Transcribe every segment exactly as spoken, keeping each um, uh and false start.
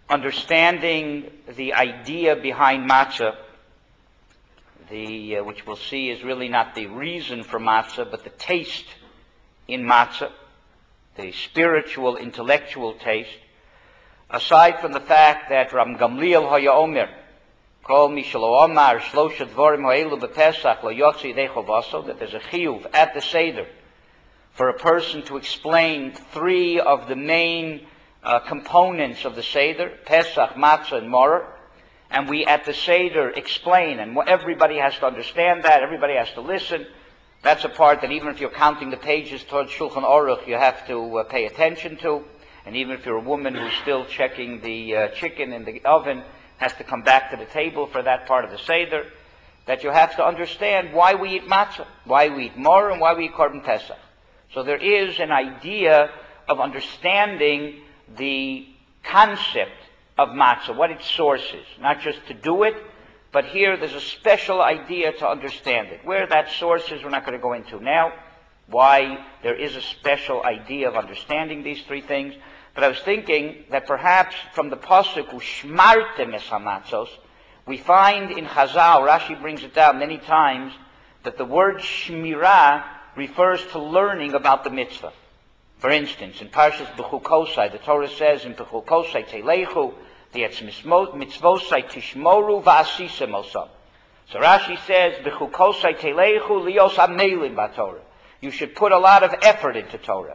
understanding the idea behind matzah, the, uh, which we'll see is really not the reason for matzah, but the taste in matzah, the spiritual, intellectual taste, aside from the fact that Ram Gamliel Haya Omer, Kol Mishalo Omar, Shlosha Dvorim Ha'elu B'Pesach, Lo Yotzi Yidei Chovaso, that there's a chiyuv at the Seder for a person to explain three of the main uh, components of the Seder, Pesach, Matzah, and Maror. And we at the Seder explain, and everybody has to understand that, everybody has to listen. That's a part that even if you're counting the pages towards Shulchan Aruch, you have to uh, pay attention to. And even if you're a woman who's still checking the uh, chicken in the oven, has to come back to the table for that part of the Seder, that you have to understand why we eat matzah, why we eat maror, and why we eat korban pesach. So there is an idea of understanding the concept of matzah, what its source is, not just to do it, but here there's a special idea to understand it. Where that source is, we're not going to go into now, why there is a special idea of understanding these three things. But I was thinking that perhaps from the pasuk ushmartem es hamatzos, we find in Chazal, Rashi brings it down many times, that the word shmirah refers to learning about the mitzvah. For instance, in Parshas Bechukosai, the Torah says in Bechukosai Telechu, the mitzvosai tishmoru va'asisem osam. So Rashi says Bechukosai Telechu lios amelim ba'Torah. You should put a lot of effort into Torah.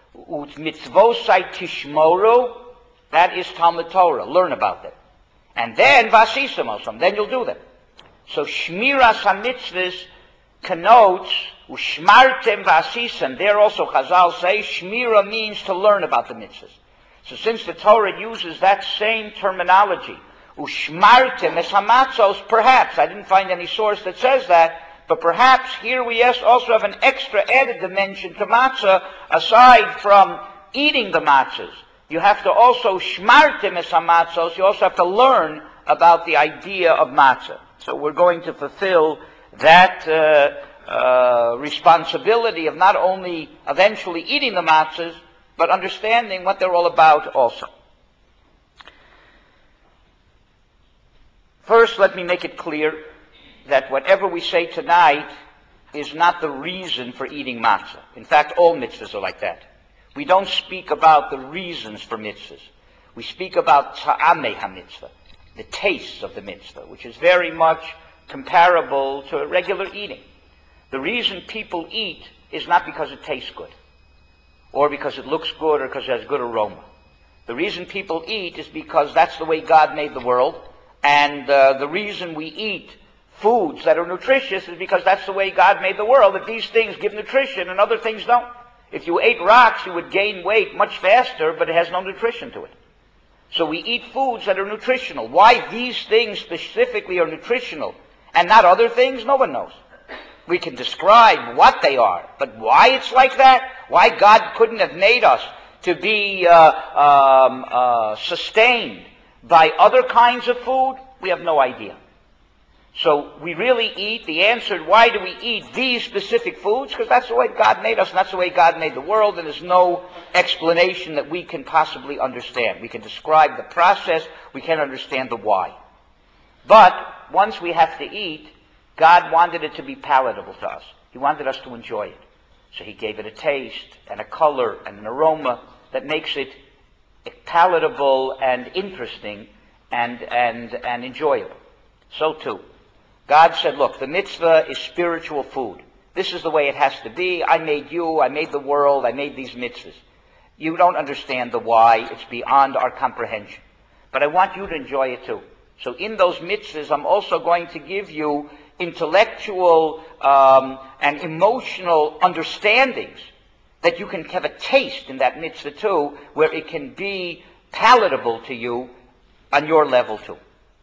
Mitzvosai tishmoru, that is Talmud Torah. Learn about them. And then va'asisem osam, then you'll do them. So shmiras hamitzvahs connotes ushmartem v'asisem. There also Chazal say shmira means to learn about the mitzvahs. So since the Torah uses that same terminology, ushmartem es hamatzos, perhaps, I didn't find any source that says that, but perhaps here we also have an extra added dimension to matzah, aside from eating the matzahs. You have to also shmartem es hamatzos, you also have to learn about the idea of matzah. So we're going to fulfill that uh, uh, responsibility of not only eventually eating the matzahs, but understanding what they're all about also. First, let me make it clear that whatever we say tonight is not the reason for eating matzah. In fact, all mitzvahs are like that. We don't speak about the reasons for mitzvahs. We speak about ta'amei ha-mitzvah, the tastes of the mitzvah, which is very much comparable to regular eating. The reason people eat is not because it tastes good, or because it looks good, or because it has good aroma. The reason people eat is because that's the way God made the world, and uh, the reason we eat foods that are nutritious is because that's the way God made the world, that these things give nutrition and other things don't. If you ate rocks, you would gain weight much faster, but it has no nutrition to it. So we eat foods that are nutritional. Why these things specifically are nutritional and not other things, no one knows. We can describe what they are, but why it's like that, why God couldn't have made us to be uh, um, uh, sustained by other kinds of food, we have no idea. So we really eat, the answer, why do we eat these specific foods? Because that's the way God made us, and that's the way God made the world, and there's no explanation that we can possibly understand. We can describe the process, we can't understand the why. But once we have to eat, God wanted it to be palatable to us. He wanted us to enjoy it. So He gave it a taste and a color and an aroma that makes it palatable and interesting and, and, and enjoyable. So too, God said, look, the mitzvah is spiritual food. This is the way it has to be. I made you, I made the world, I made these mitzvahs. You don't understand the why. It's beyond our comprehension. But I want you to enjoy it too. So in those mitzvahs, I'm also going to give you intellectual um, and emotional understandings that you can have a taste in that mitzvah too, where it can be palatable to you on your level too.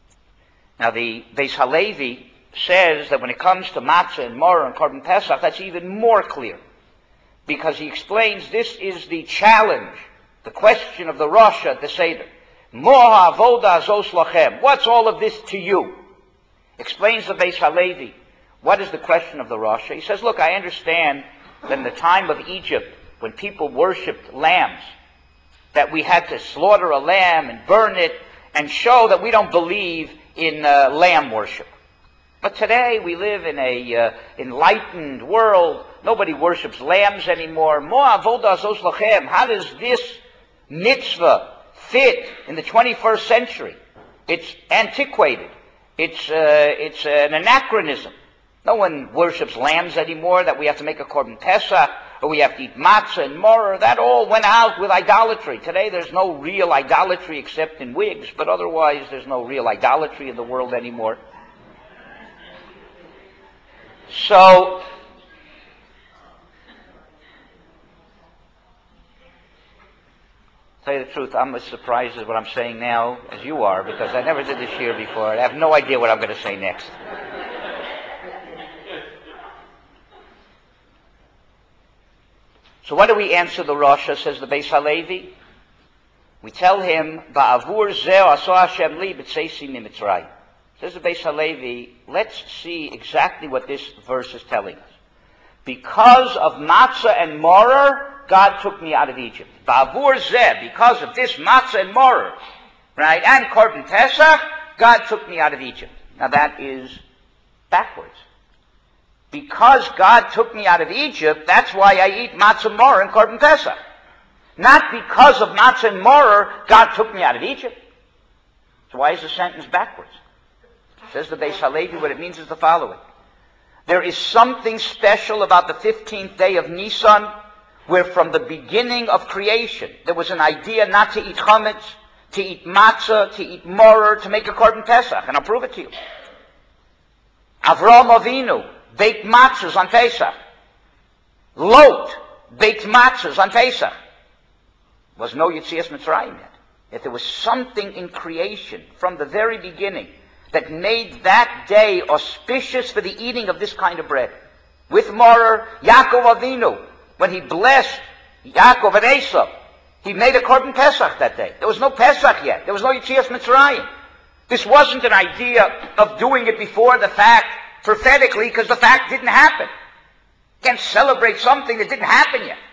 Now the Beis Halevi says that when it comes to matzah and maror and korban pesach, that's even more clear, because he explains this is the challenge, the question of the Rosh at the Seder. Moha avoda zos lachem. What's all of this to you? Explains the Beis Halevi. What is the question of the Rosh? He says, look, I understand that in the time of Egypt, when people worshipped lambs, that we had to slaughter a lamb and burn it and show that we don't believe in uh, lamb worship. But today we live in a uh, enlightened world. Nobody worships lambs anymore. Mo avodas os lachem. How does this mitzvah fit in the twenty-first century? It's antiquated. It's uh, it's an anachronism. No one worships lambs anymore, that we have to make a korban pesach, or we have to eat matzah and maror. That all went out with idolatry. Today there's no real idolatry except in wigs, but otherwise there's no real idolatry in the world anymore. So, to tell you the truth, I'm as surprised at what I'm saying now as you are, because I never did this year before. I have no idea what I'm going to say next. So what do we answer the Rasha, says the Beis Halevi? We tell him, Ba'avur zeh aso Hashem li b'tzeisi miMitzrayim. Says the Beis Halevi, let's see exactly what this verse is telling us. Because of matzah and maror, God took me out of Egypt. Ba'avur zeh, because of this matzah and maror, right, and korban pesach, God took me out of Egypt. Now that is backwards. Because God took me out of Egypt, that's why I eat matzah, maror, and korban pesach. Not because of matzah and maror, God took me out of Egypt. So why is the sentence backwards? Says the Beis Halevi, what it means is the following. There is something special about the fifteenth day of Nisan, where from the beginning of creation, there was an idea not to eat chametz, to eat matzah, to eat maror, to make a korban pesach. And I'll prove it to you. Avraham Avinu baked matzahs on Pesach. Lot baked matzahs on Pesach. Was no Yetzias Mitzrayim yet. Yet there was something in creation from the very beginning that made that day auspicious for the eating of this kind of bread. With maror, Yaakov Avinu, when he blessed Yaakov and Esau, he made a korban pesach that day. There was no Pesach yet. There was no Yetzias Mitzrayim. This wasn't an idea of doing it before the fact, prophetically, because the fact didn't happen. You can't celebrate something that didn't happen yet.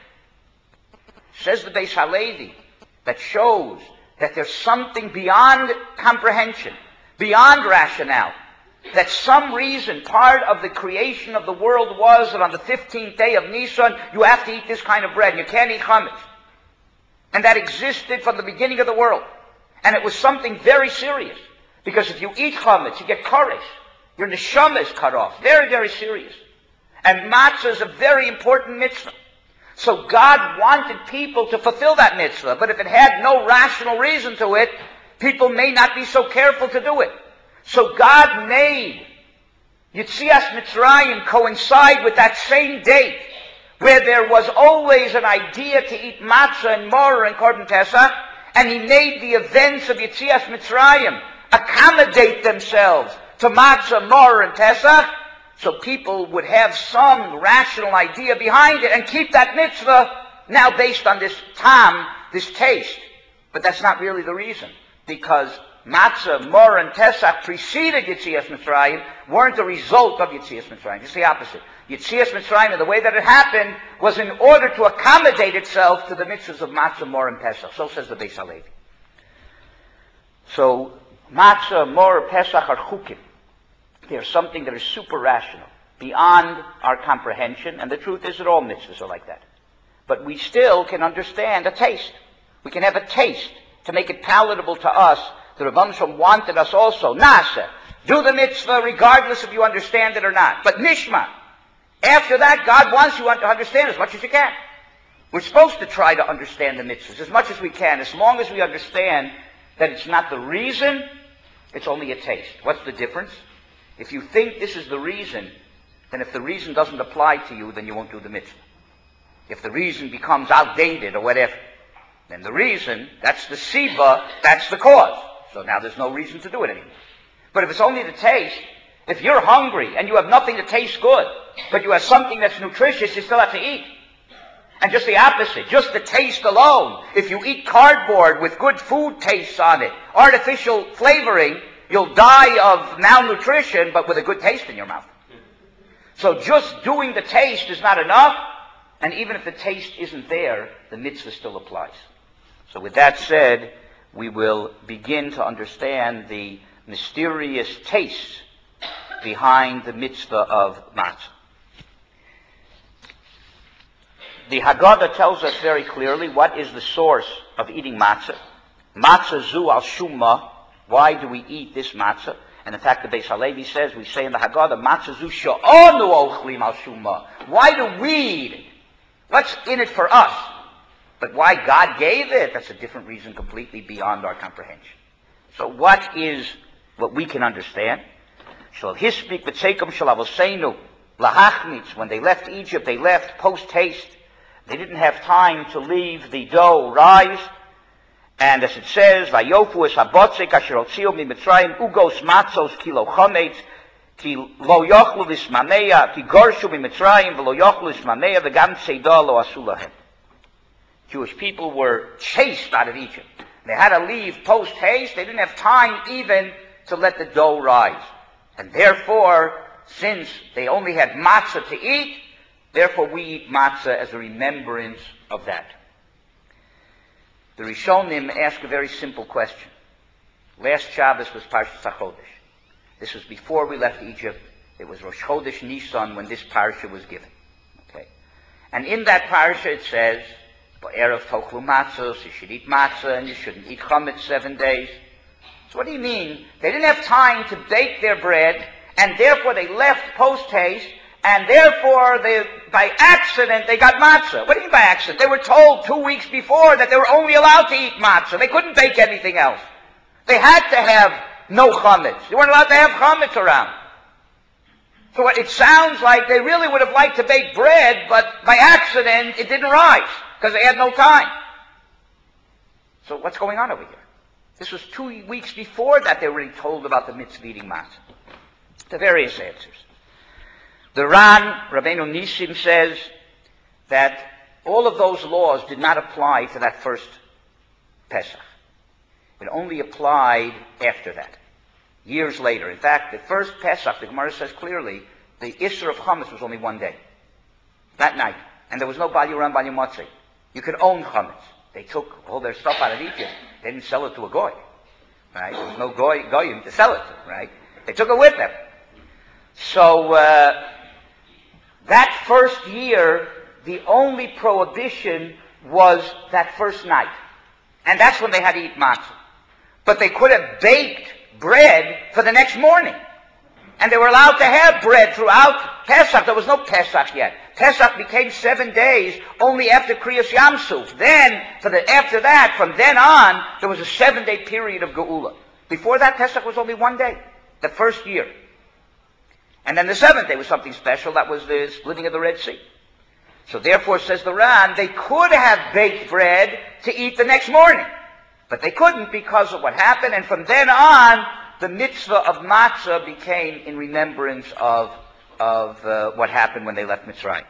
Says the Beis Halevi, that shows that there's something beyond comprehension, beyond rationale, that some reason, part of the creation of the world was that on the fifteenth day of Nisan, you have to eat this kind of bread. You can't eat chametz. And that existed from the beginning of the world. And it was something very serious. Because if you eat chametz, you get koresh. Your neshama is cut off. Very, very serious. And matzah is a very important mitzvah. So God wanted people to fulfill that mitzvah. But if it had no rational reason to it, people may not be so careful to do it. So God made Yetzias Mitzrayim coincide with that same date, where there was always an idea to eat matzah and maror and korban pesach, and He made the events of Yetzias Mitzrayim accommodate themselves to matzah, maror, and pesach, so people would have some rational idea behind it and keep that mitzvah now based on this tam, this taste. But that's not really the reason, because matzah, maror, and pesach preceded Yetzias Mitzrayim, weren't a result of Yetzias Mitzrayim. It's the opposite. Yetzias Mitzrayim, and the way that it happened, was in order to accommodate itself to the mitzvahs of matzah, maror, and pesach. So says the Beis Halevi. So matzah, maror, pesach are chukim. They're something that is super rational, beyond our comprehension, and the truth is that all mitzvahs are like that. But we still can understand a taste. We can have a taste to make it palatable to us. The Rebbeinu Shalom wanted us also, Nasa, do the mitzvah regardless if you understand it or not. But nishma, after that, God wants you to understand as much as you can. We're supposed to try to understand the mitzvahs as much as we can, as long as we understand that it's not the reason, it's only a taste. What's the difference? If you think this is the reason, then if the reason doesn't apply to you, then you won't do the mitzvah. If the reason becomes outdated or whatever, then the reason, that's the siba, that's the cause. So now there's no reason to do it anymore. But if it's only the taste, if you're hungry and you have nothing that tastes good, but you have something that's nutritious, you still have to eat. And just the opposite, just the taste alone. If you eat cardboard with good food tastes on it, artificial flavoring, you'll die of malnutrition, but with a good taste in your mouth. So just doing the taste is not enough, and even if the taste isn't there, the mitzvah still applies. So with that said, we will begin to understand the mysterious taste behind the mitzvah of matzah. The Haggadah tells us very clearly what is the source of eating matzah. Matzah zu al shumma. Why do we eat this matzah? And in fact, the Beis Halevi says, we say in the Haggadah, matzah zu she'onu ochlim al shumma. Why do we eat it? What's in it for us? But why God gave it, that's a different reason completely beyond our comprehension. So what is what we can understand? Shal hispik v'tzekum shal avoseinu lahachmitz. When they left Egypt, they left post-haste. They didn't have time to leave the dough rise. And as it says, Vayofu es habotzek asher hotziu miMitzrayim ugos matzos kilo chometz ki lo yochlu lismaneya ki gorshu miMitzrayim v'lo yochlu lismaneya v'gam tzeidah lo asu lahem. Jewish people were chased out of Egypt. They had to leave post-haste. They didn't have time even to let the dough rise. And therefore, since they only had matzah to eat, therefore we eat matzah as a remembrance of that. The Rishonim ask a very simple question. Last Shabbos was Parshas HaChodesh. This was before we left Egypt. It was Rosh Chodesh Nisan when this parsha was given. Okay, and in that parsha it says, "Erev tochlu matzos, you should eat matzah and you shouldn't eat chametz seven days." So what do you mean? They didn't have time to bake their bread, and therefore they left post-haste, and therefore they, by accident, they got matzah. What do you mean by accident? They were told two weeks before that they were only allowed to eat matzah. They couldn't bake anything else. They had to have no chametz. They weren't allowed to have chametz around. So it sounds like they really would have liked to bake bread, but by accident it didn't rise, because they had no time. So what's going on over here? This was two weeks before that they were already told about the mitzvah eating matzah. The various answers. The Ran, Rabbeinu Nisim, says that all of those laws did not apply to that first Pesach. It only applied after that, years later. In fact, the first Pesach, the Gemara says clearly, the Isser of Chametz was only one day, that night. And there was no Bal Yuram, Bal Yumatzeh. You could own Chametz. They took all their stuff out of Egypt. They didn't sell it to a goy, right? There was no goy, goyim to sell it to, right? They took it with them. So, uh, that first year, the only prohibition was that first night. And that's when they had to eat matzah. But they could have baked bread for the next morning. And they were allowed to have bread throughout Pesach. There was no Pesach yet. Pesach became seven days only after Kriyas Yamsuf. Then, for the, after that, from then on, there was a seven-day period of Geula. Before that, Pesach was only one day, the first year. And then the seventh day was something special. That was the splitting of the Red Sea. So therefore, says the Ran, they could have baked bread to eat the next morning. But they couldn't because of what happened. And from then on, the mitzvah of matzah became in remembrance of, of uh, what happened when they left Mitzrayim.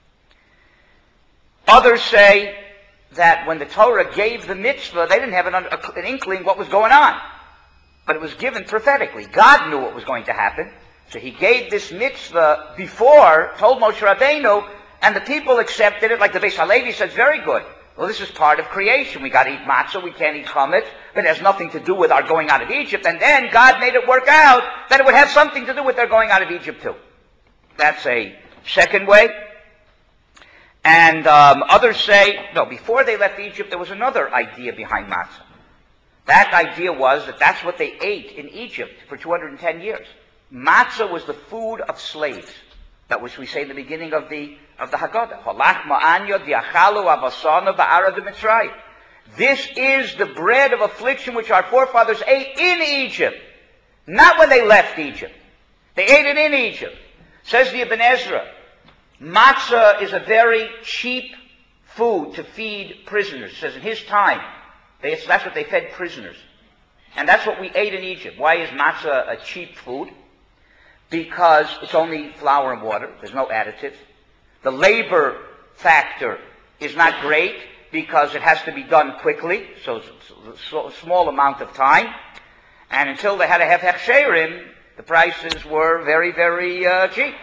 Others say that when the Torah gave the mitzvah, they didn't have an, an inkling what was going on. But it was given prophetically. God knew what was going to happen. So he gave this mitzvah before, told Moshe Rabbeinu, and the people accepted it, like the Beis Halevi says, very good. Well, this is part of creation. We got to eat matzah, we can't eat chametz, but it has nothing to do with our going out of Egypt. And then God made it work out that it would have something to do with their going out of Egypt too. That's a second way. And um, others say, no, before they left Egypt, there was another idea behind matzah. That idea was that that's what they ate in Egypt for two hundred ten years. Matzah was the food of slaves. That was, we say, in the beginning of the of the Haggadah. Halach ma'anyo diachalu avasana ba'ara de Mitzrayim. This is the bread of affliction which our forefathers ate in Egypt, not when they left Egypt. They ate it in Egypt. Says the Ibn Ezra, matzah is a very cheap food to feed prisoners. It says in his time, they, that's what they fed prisoners. And that's what we ate in Egypt. Why is matzah a cheap food? Because it's only flour and water. There's no additives. The labor factor is not great because it has to be done quickly, so a small amount of time. And until they had to have hechsherim, the prices were very, very uh, cheap.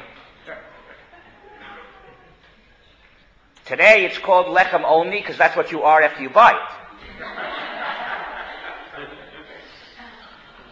Today it's called lechem only because that's what you are after you buy it.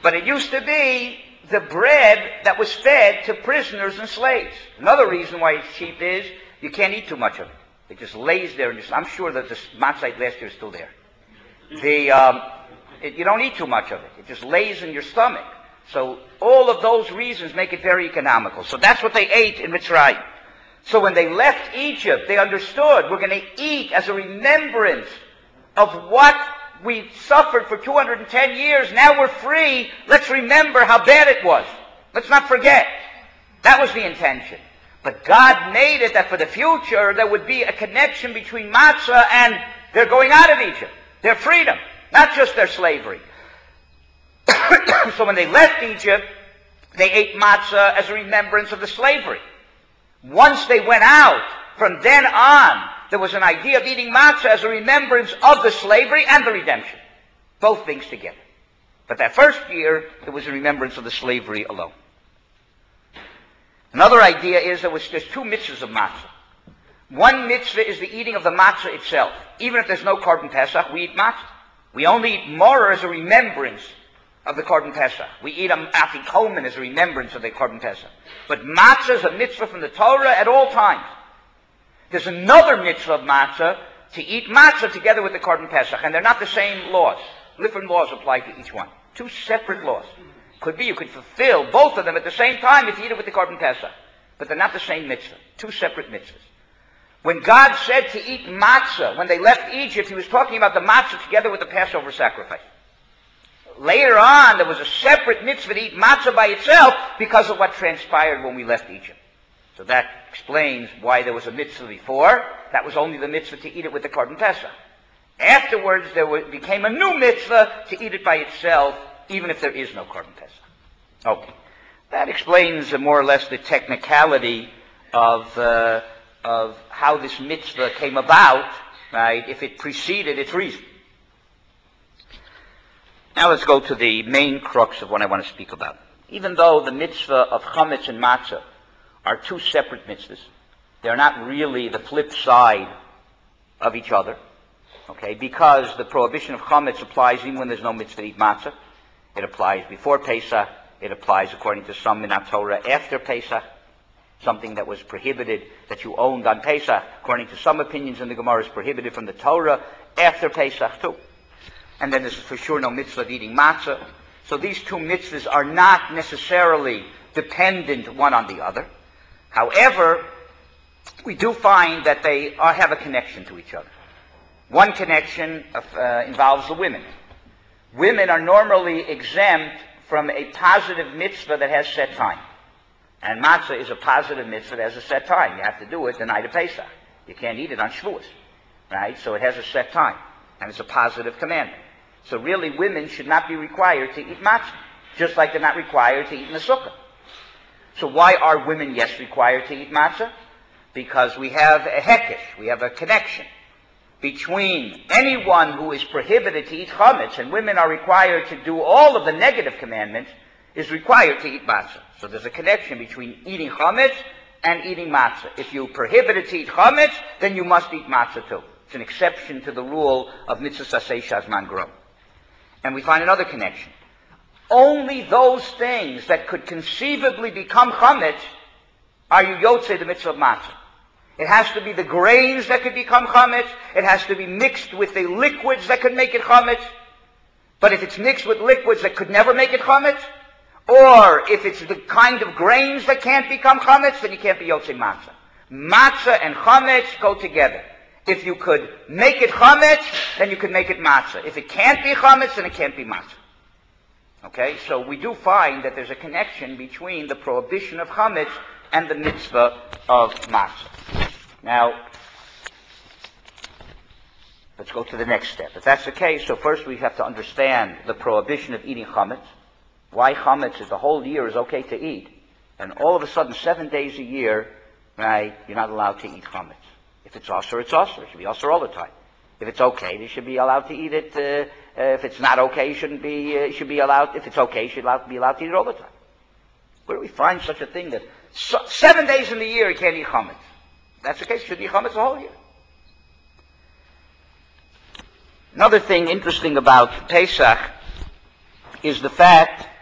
But it used to be the bread that was fed to prisoners and slaves. Another reason why it's cheap is you can't eat too much of it. It just lays there. And just, I'm sure that the matzah last year is still there. The, um, it, you don't eat too much of it. It just lays in your stomach. So all of those reasons make it very economical. So that's what they ate in Mitzrayim. So when they left Egypt, they understood we're going to eat as a remembrance of what we suffered for two hundred ten years. Now we're free. Let's remember how bad it was. Let's not forget. That was the intention. But God made it that for the future there would be a connection between matzah and their going out of Egypt, their freedom, not just their slavery. So when they left Egypt, they ate matzah as a remembrance of the slavery. Once they went out, from then on, there was an idea of eating matzah as a remembrance of the slavery and the redemption. Both things together. But that first year, it was a remembrance of the slavery alone. Another idea is that there's two mitzvahs of matzah. One mitzvah is the eating of the matzah itself. Even if there's no Korban Pesach, we eat matzah. We only eat maror as a remembrance of the Korban Pesach. We eat a afikomen as a remembrance of the Korban Pesach. But matzah is a mitzvah from the Torah at all times. There's another mitzvah of matzah, to eat matzah together with the Korban Pesach. And they're not the same laws. Different laws apply to each one. Two separate laws. Could be you could fulfill both of them at the same time if you eat it with the Korban Pesach. But they're not the same mitzvah. Two separate mitzvahs. When God said to eat matzah, when they left Egypt, he was talking about the matzah together with the Passover sacrifice. Later on, there was a separate mitzvah to eat matzah by itself because of what transpired when we left Egypt. So that explains why there was a mitzvah before. That was only the mitzvah to eat it with the Korban Pesach. Afterwards, there became a new mitzvah to eat it by itself, even if there is no Korban Pesach. Okay. That explains uh, more or less the technicality of, uh, of how this mitzvah came about, right, if it preceded its reason. Now let's go to the main crux of what I want to speak about. Even though the mitzvah of chametz and matzah are two separate mitzvahs, they're not really the flip side of each other, okay, because the prohibition of chametz applies even when there's no mitzvah to eat matzah. It applies before Pesach. It applies, according to some in Torah, after Pesach. Something that was prohibited, that you owned on Pesach, according to some opinions in the Gemara, is prohibited from the Torah after Pesach too. And then there's for sure no mitzvah of eating matzah. So these two mitzvahs are not necessarily dependent one on the other. However, we do find that they are, have a connection to each other. One connection of, uh, involves the women. Women are normally exempt from a positive mitzvah that has set time. And matzah is a positive mitzvah that has a set time. You have to do it the night of Pesach. You can't eat it on Shavuos, right? So it has a set time, and it's a positive commandment. So really, women should not be required to eat matzah, just like they're not required to eat in the sukkah. So why are women, yes, required to eat matzah? Because we have a hekesh, we have a connection between anyone who is prohibited to eat chametz, and women are required to do all of the negative commandments, is required to eat matzah. So there's a connection between eating chametz and eating matzah. If you're prohibited to eat chametz, then you must eat matzah too. It's an exception to the rule of mitzvah saseh shazman grom. And we find another connection. Only those things that could conceivably become chametz are you yotzei the mitzvah of matzah. It has to be the grains that could become chametz. It has to be mixed with the liquids that could make it chametz. But if it's mixed with liquids that could never make it chametz, or if it's the kind of grains that can't become chametz, then you can't be yotzei matzah. Matzah and chametz go together. If you could make it chametz, then you could make it matzah. If it can't be chametz, then it can't be matzah. Okay, so we do find that there's a connection between the prohibition of chametz and the mitzvah of matzah. Now, let's go to the next step. If that's the case, so first we have to understand the prohibition of eating chametz. Why chametz is the whole year is okay to eat, and all of a sudden seven days a year, right, you're not allowed to eat chametz. If it's osur, it's osur. It should be osur all the time. If it's okay, you should be allowed to eat it. Uh, uh, if it's not okay, you shouldn't be. Uh, you should be allowed. If it's okay, you should allowed, be allowed to eat it all the time. Where do we find such a thing that so, seven days in the year you can't eat chametz? If that's the case, you should eat chametz the whole year. Another thing interesting about Pesach is the fact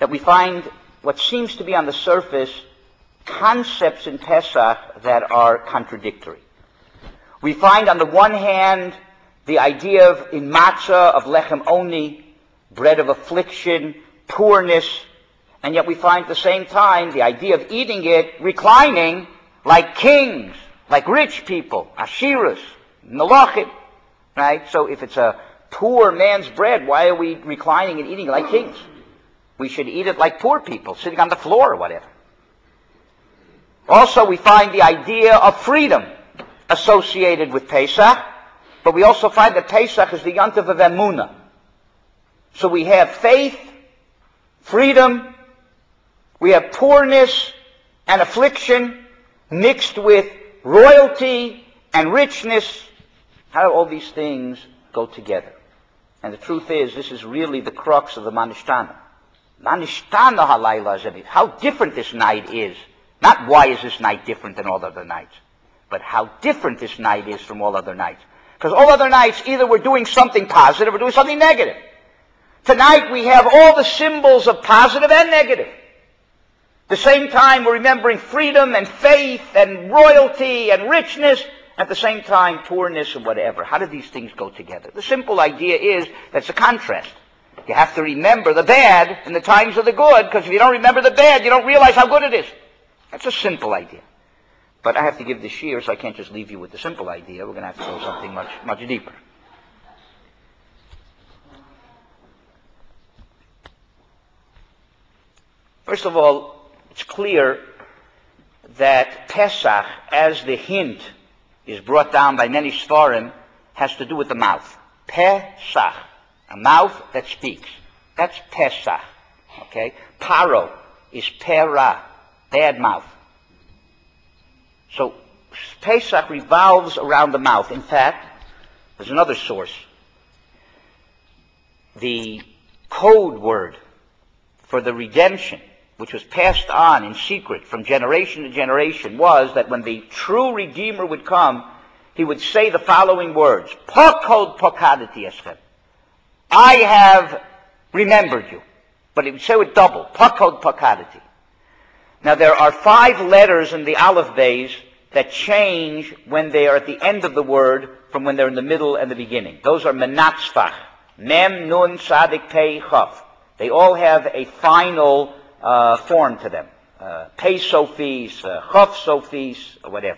that we find what seems to be on the surface concepts in Pesach that are contradictory. We find on the one hand the idea of in matzah of lechem oni, bread of affliction, poorness, and yet we find at the same time the idea of eating it reclining like kings, like rich people, ashiras, melachim, right? So if it's a poor man's bread, why are we reclining and eating like kings? We should eat it like poor people, sitting on the floor or whatever. Also, we find the idea of freedom associated with Pesach, but we also find that Pesach is the Yontif of Emunah. So we have faith, freedom, we have poorness and affliction mixed with royalty and richness. How do all these things go together? And the truth is, this is really the crux of the Manishtana. Manishtana halayla zebit. How different this night is. Not why is this night different than all other nights, but how different this night is from all other nights. Because all other nights, either we're doing something positive or doing something negative. Tonight we have all the symbols of positive and negative. At the same time, we're remembering freedom and faith and royalty and richness. At the same time, poorness and whatever. How do these things go together? The simple idea is that's a contrast. You have to remember the bad in the times of the good, because if you don't remember the bad, you don't realize how good it is. That's a simple idea. But I have to give the shear, so I can't just leave you with the simple idea. We're going to have to go something much, much deeper. First of all, it's clear that Pesach, as the hint is brought down by many Sfarim, has to do with the mouth. Pesach, a mouth that speaks. That's Pesach. Okay? Paro is Pera, bad mouth. So Pesach revolves around the mouth. In fact, there's another source. The code word for the redemption, which was passed on in secret from generation to generation, was that when the true Redeemer would come, he would say the following words: Pakod pakadati eschem. I have remembered you. But he would say it double. Pakod pakadati. Now there are five letters in the Aleph Beis that change when they are at the end of the word from when they're in the middle and the beginning. Those are menatzfach. Mem, nun, sadik, pei, chaf. They all have a final uh, form to them. Uh, pei sophis, uh, chaf sophis, or whatever.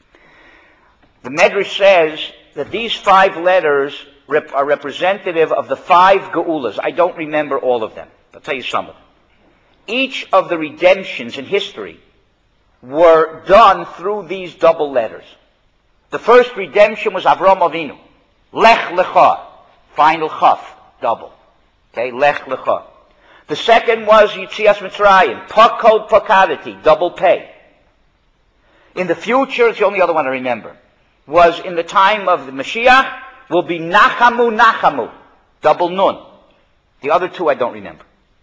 The Medrash says that these five letters rep- are representative of the five geulas. I don't remember all of them. I'll tell you some of them. Each of the redemptions in history were done through these double letters. The first redemption was Avram Avinu. Lech lecha. Final chaf. Double. Okay, Lech lecha. The second was Yitzias Mitzrayim. Pakod pakadati. Double pay. In the future, it's the only other one I remember, was in the time of the Mashiach, will be Nachamu Nachamu. Double nun. The other two I don't remember.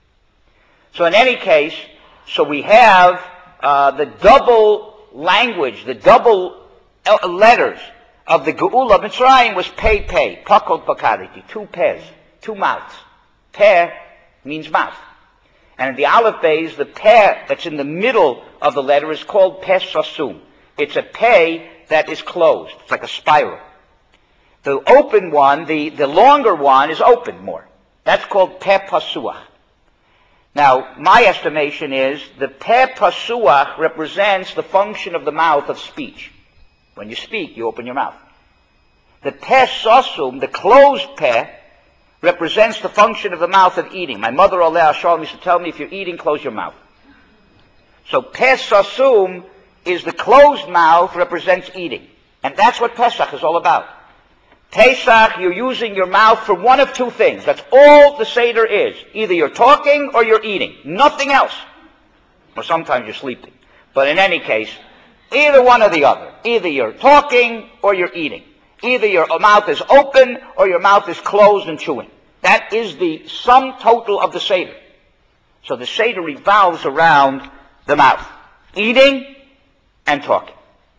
So in any case, so we have uh, the double language, the double letters of the Geula of Mitzrayim was pei pei, pakod pakaditi, two pes, two mouths. Peh means mouth. And in the Aleph Beis, the peh that's in the middle of the letter is called peh sasum. It's a peh that is closed. It's like a spiral. The open one, the, the longer one, is open more. That's called peh pasuach. Now, my estimation is the peh pasuach represents the function of the mouth of speech. When you speak, you open your mouth. The peh sasum, the closed peh, represents the function of the mouth of eating. My mother, Aleh Shalom, used to tell me, if you're eating, close your mouth. So peh sasum is the closed mouth, represents eating. And that's what Pesach is all about. Pesach, you're using your mouth for one of two things. That's all the Seder is. Either you're talking or you're eating. Nothing else. Or sometimes you're sleeping. But in any case, either one or the other. Either you're talking or you're eating. Either your mouth is open or your mouth is closed and chewing. That is the sum total of the Seder. So the Seder revolves around the mouth. Eating and talking.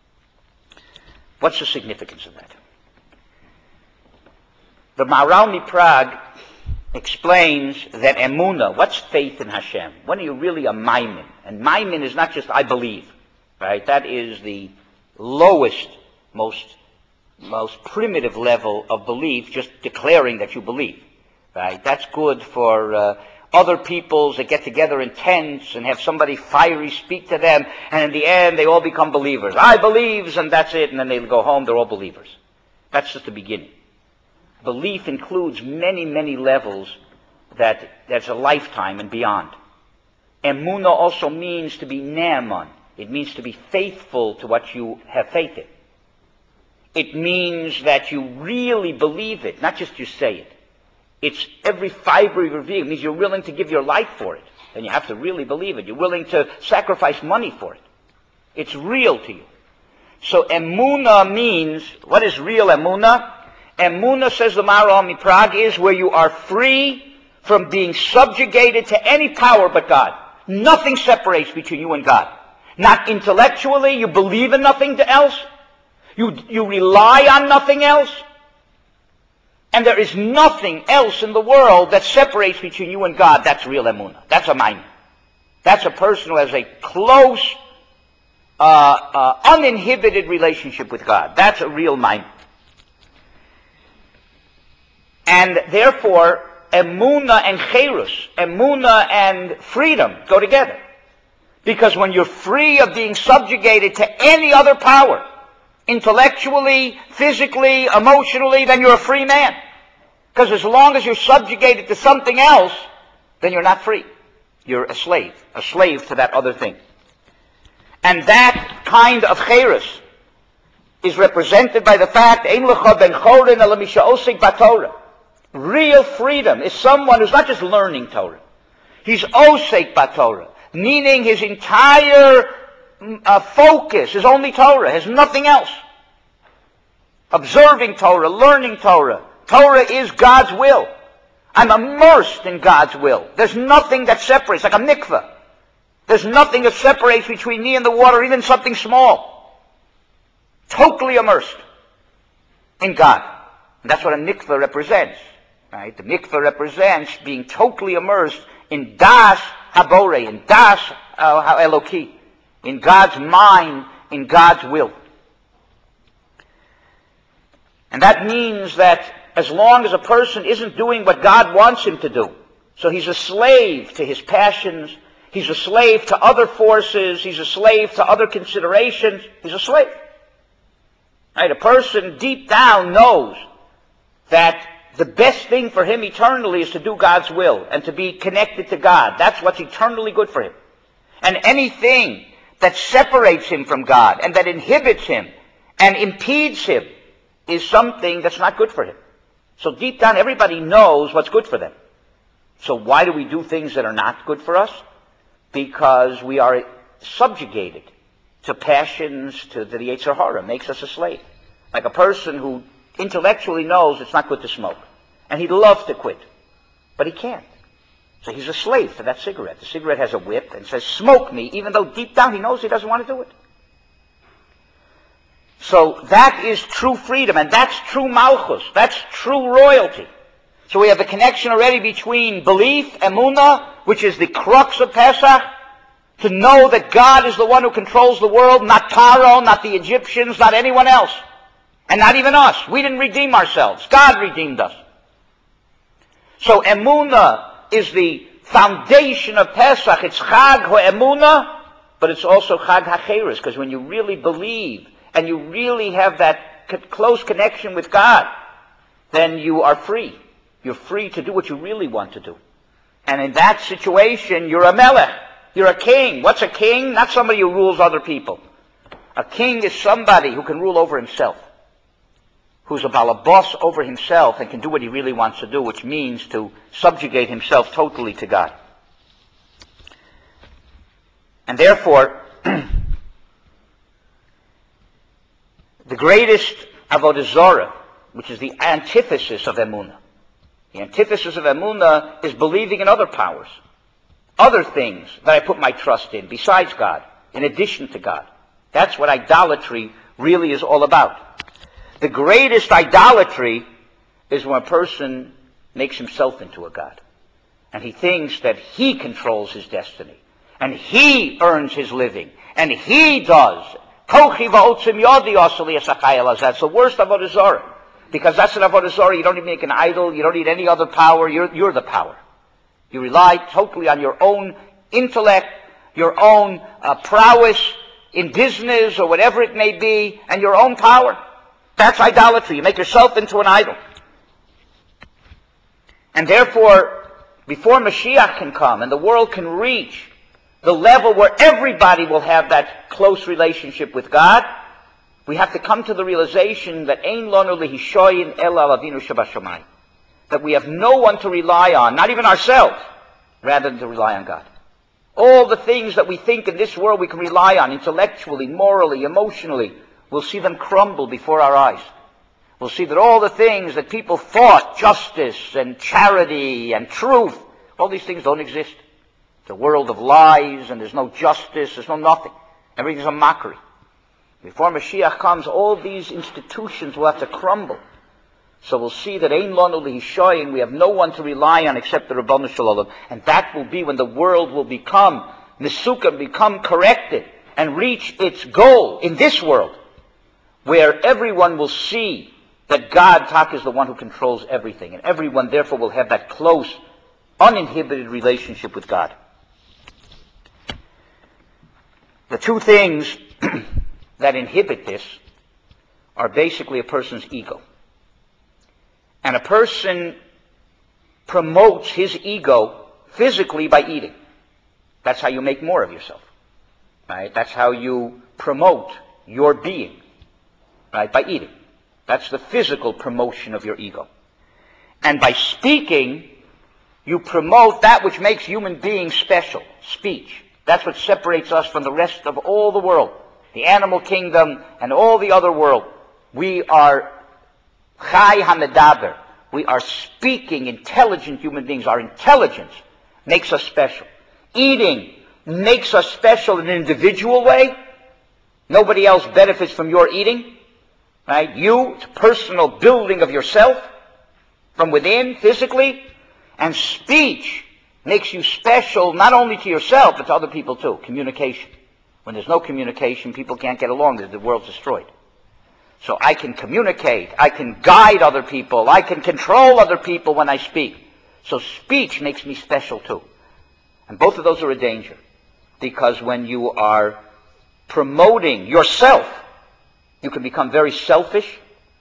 What's the significance of that? The Maharal MiPrague explains that emunah, what's faith in Hashem? When are you really a maimin? And maimin is not just I believe, right? That is the lowest, most, most primitive level of belief, just declaring that you believe, right? That's good for uh, other peoples that get together in tents and have somebody fiery speak to them, and in the end they all become believers. I believes, and that's it, and then they go home, they're all believers. That's just the beginning. Belief includes many, many levels that that's a lifetime and beyond. Emunah also means to be ne'eman. It means to be faithful to what you have faith in. It means that you really believe it, not just you say it. It's every fiber of your being. It means you're willing to give your life for it. And you have to really believe it. You're willing to sacrifice money for it. It's real to you. So emunah means, what is real emunah? Emunah, says the Maharal MiPrague, is where you are free from being subjugated to any power but God. Nothing separates between you and God. Not intellectually, you believe in nothing else. You, you rely on nothing else. And there is nothing else in the world that separates between you and God. That's real emunah. That's a maimin. That's a person who has a close, uh, uh, uninhibited relationship with God. That's a real maimin. And therefore, emunah and cherus, emunah and freedom go together. Because when you're free of being subjugated to any other power, intellectually, physically, emotionally, then you're a free man. Because as long as you're subjugated to something else, then you're not free. You're a slave, a slave to that other thing. And that kind of cherus is represented by the fact, Ein lecha ben chorin ela mi she'osek b'Torah. Real freedom is someone who's not just learning Torah. He's osek b'Torah, meaning his entire uh, focus is only Torah, has nothing else. Observing Torah, learning Torah. Torah is God's will. I'm immersed in God's will. There's nothing that separates, like a mikveh. There's nothing that separates between me and the water, even something small. Totally immersed in God. And that's what a mikveh represents. Right? The mikveh represents being totally immersed in das habore, in das uh, eloki, in God's mind, in God's will. And that means that as long as a person isn't doing what God wants him to do, so he's a slave to his passions, he's a slave to other forces, he's a slave to other considerations, he's a slave. Right? A person deep down knows that the best thing for him eternally is to do God's will and to be connected to God. That's what's eternally good for him. And anything that separates him from God and that inhibits him and impedes him is something that's not good for him. So deep down, everybody knows what's good for them. So why do we do things that are not good for us? Because we are subjugated to passions, to the Yetzer Hara, makes us a slave. Like a person who intellectually knows it's not good to smoke. And he'd love to quit. But he can't. So he's a slave to that cigarette. The cigarette has a whip and says, smoke me, even though deep down he knows he doesn't want to do it. So that is true freedom, and that's true malchus. That's true royalty. So we have the connection already between belief, emunah, which is the crux of Pesach, to know that God is the one who controls the world, not Paro, not the Egyptians, not anyone else. And not even us. We didn't redeem ourselves. God redeemed us. So emunah is the foundation of Pesach. It's Chag HaEmunah, but it's also Chag HaCheres, because when you really believe and you really have that close connection with God, then you are free. You're free to do what you really want to do. And in that situation, you're a melech. You're a king. What's a king? Not somebody who rules other people. A king is somebody who can rule over himself, who's a balabos over himself and can do what he really wants to do, which means to subjugate himself totally to God. And therefore, the greatest avodah zarah, which is the antithesis of emunah. The antithesis of emunah is believing in other powers, other things that I put my trust in besides God, in addition to God. That's what idolatry really is all about. The greatest idolatry is when a person makes himself into a god. And he thinks that he controls his destiny. And he earns his living. And he does. That's the worst avodah zarah. Because that's an avodah zarah. You don't need to make an idol. You don't need any other power. You're, you're the power. You rely totally on your own intellect, your own uh, prowess in business or whatever it may be, and your own power. That's idolatry. You make yourself into an idol. And therefore, before Mashiach can come and the world can reach the level where everybody will have that close relationship with God, we have to come to the realization that Ein lanu lehishoyin ela Avinu Shabashamayim, that we have no one to rely on, not even ourselves, rather than to rely on God. All the things that we think in this world we can rely on, intellectually, morally, emotionally, we'll see them crumble before our eyes. We'll see that all the things that people thought, justice and charity and truth, all these things don't exist. It's a world of lies, and there's no justice, there's no nothing. Everything's a mockery. Before Mashiach comes, all these institutions will have to crumble. So we'll see that Ein lanu lehishoyin, we have no one to rely on except the Ribono Shel Olam. And that will be when the world will become Mesukah, become corrected, and reach its goal in this world, where everyone will see that God, Tak, is the one who controls everything. And everyone, therefore, will have that close, uninhibited relationship with God. The two things that inhibit this are basically a person's ego. And a person promotes his ego physically by eating. That's how you make more of yourself. Right? That's how you promote your being. Right? By eating. That's the physical promotion of your ego. And by speaking, you promote that which makes human beings special. Speech. That's what separates us from the rest of all the world. The animal kingdom and all the other world. We are Chai HaMedaber. We are speaking, intelligent human beings. Our intelligence makes us special. Eating makes us special in an individual way. Nobody else benefits from your eating. Right? You, it's a personal building of yourself from within, physically. And speech makes you special not only to yourself, but to other people too. Communication. When there's no communication, people can't get along. The world's destroyed. So I can communicate, I can guide other people, I can control other people when I speak. So speech makes me special too. And both of those are a danger. Because when you are promoting yourself, you can become very selfish,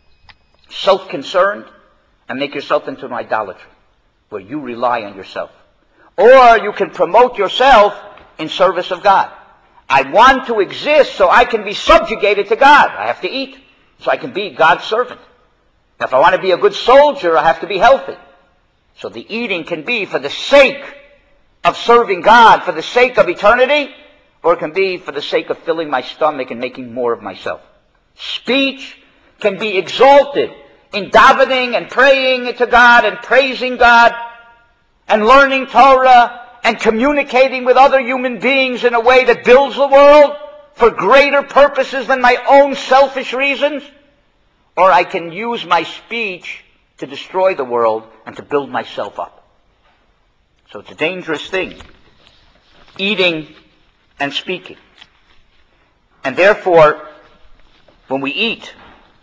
self-concerned, and make yourself into an idolatry, where you rely on yourself. Or you can promote yourself in service of God. I want to exist so I can be subjugated to God. I have to eat. So I can be God's servant. Now, if I want to be a good soldier, I have to be healthy. So the eating can be for the sake of serving God, for the sake of eternity, or it can be for the sake of filling my stomach and making more of myself. Speech can be exalted in davening and praying to God and praising God and learning Torah and communicating with other human beings in a way that builds the world for greater purposes than my own selfish reasons. Or I can use my speech to destroy the world and to build myself up. So it's a dangerous thing, eating and speaking. And therefore, when we eat,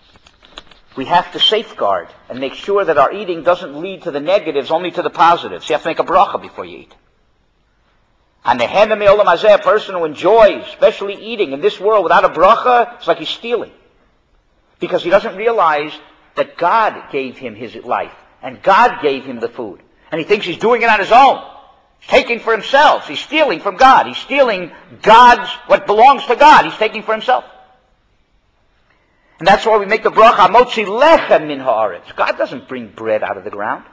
we have to safeguard and make sure that our eating doesn't lead to the negatives, only to the positives. You have to make a bracha before you eat. And the Henemi Olam Hazeh, a person who enjoys, especially eating in this world without a bracha, it's like he's stealing. Because he doesn't realize that God gave him his life. And God gave him the food. And he thinks he's doing it on his own. He's taking for himself. He's stealing from God. He's stealing God's, what belongs to God. He's taking for himself. And that's why we make the bracha, Motzi lechem min haaretz. God doesn't bring bread out of the ground.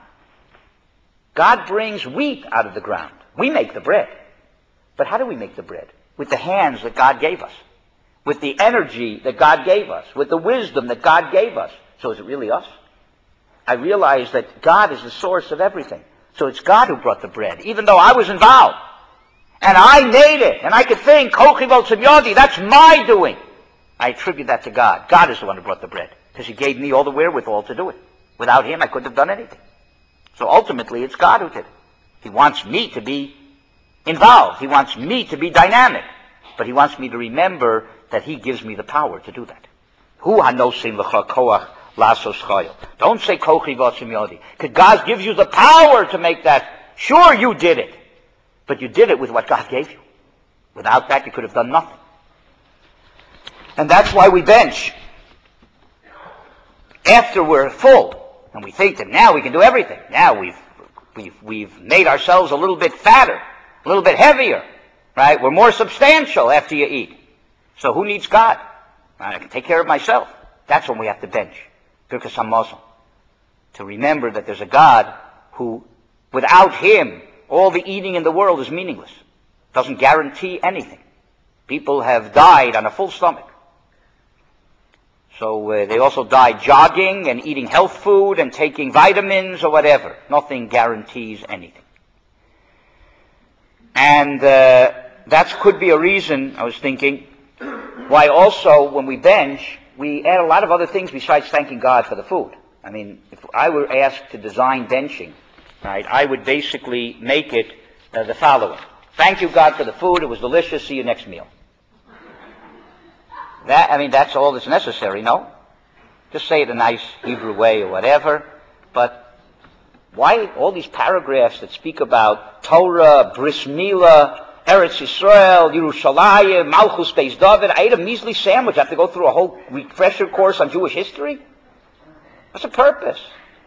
God brings wheat out of the ground. We make the bread. But how do we make the bread? With the hands that God gave us. With the energy that God gave us. With the wisdom that God gave us. So is it really us? I realize that God is the source of everything. So it's God who brought the bread, even though I was involved. And I made it. And I could think, Kochi Votzim Yodi, that's my doing. I attribute that to God. God is the one who brought the bread. Because he gave me all the wherewithal to do it. Without him, I couldn't have done anything. So ultimately, it's God who did it. He wants me to be involved. He wants me to be dynamic. But he wants me to remember that he gives me the power to do that. Hu hanosim l'cha koach lasos chayil. Don't say kochi v'asim yodi. Because God gives you the power to make that. Sure, you did it. But you did it with what God gave you. Without that, you could have done nothing. And that's why we bench. After we're full, and we think that now we can do everything. Now we've, we've, we've made ourselves a little bit fatter, a little bit heavier, right? We're more substantial after you eat. So who needs God? I can take care of myself. That's when we have to bench. Birkas HaMazon. To remember that there's a God who, without him, all the eating in the world is meaningless. Doesn't guarantee anything. People have died on a full stomach. So uh, they also die jogging and eating health food and taking vitamins or whatever. Nothing guarantees anything. And uh, that could be a reason, I was thinking, why also when we bench, we add a lot of other things besides thanking God for the food. I mean, if I were asked to design benching, right, I would basically make it uh, the following. Thank you, God, for the food. It was delicious. See you next meal. That, I mean, that's all that's necessary, no? Just say it a nice Hebrew way or whatever. But why all these paragraphs that speak about Torah, Bris Milah, Eretz Yisrael, Yerushalayim, Malchus Beis David? I ate a measly sandwich. I have to go through a whole refresher course on Jewish history? What's the purpose?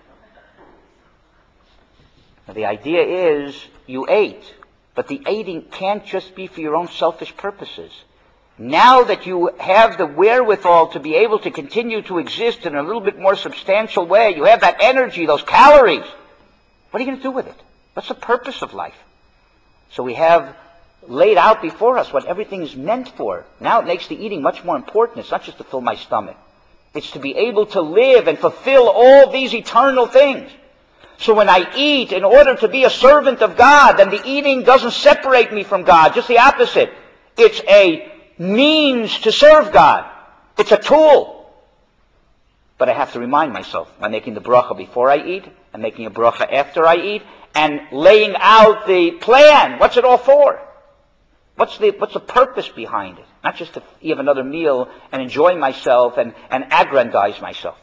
Now, the idea is you ate, but the eating can't just be for your own selfish purposes. Now that you have the wherewithal to be able to continue to exist in a little bit more substantial way, you have that energy, those calories. What are you going to do with it? What's the purpose of life? So we have laid out before us what everything is meant for. Now it makes the eating much more important. It's not just to fill my stomach. It's to be able to live and fulfill all these eternal things. So when I eat in order to be a servant of God, then the eating doesn't separate me from God. Just the opposite. It's a means to serve God. It's a tool. But I have to remind myself by making the bracha before I eat and making a bracha after I eat and laying out the plan. What's it all for? What's the, what's the purpose behind it? Not just to have another meal and enjoy myself and, and aggrandize myself.